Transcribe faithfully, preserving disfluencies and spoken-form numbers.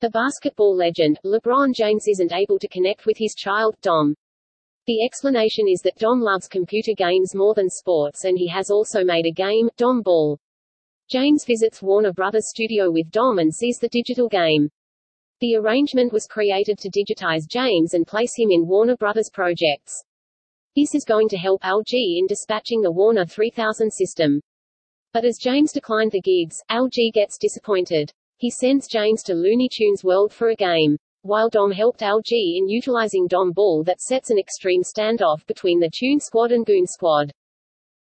The basketball legend, LeBron James isn't able to connect with his child, Dom. The explanation is that Dom loves computer games more than sports and he has also made a game, Dom Ball. James visits Warner Brothers studio with Dom and sees the digital game. The arrangement was created to digitize James and place him in Warner Brothers projects. This is going to help Al G in dispatching the Warner three thousand system. But as James declined the gigs, Al G gets disappointed. He sends James to Looney Tunes World for a game. While Dom helped Al G in utilizing Dom Ball, that sets an extreme standoff between the Toon Squad and Goon Squad.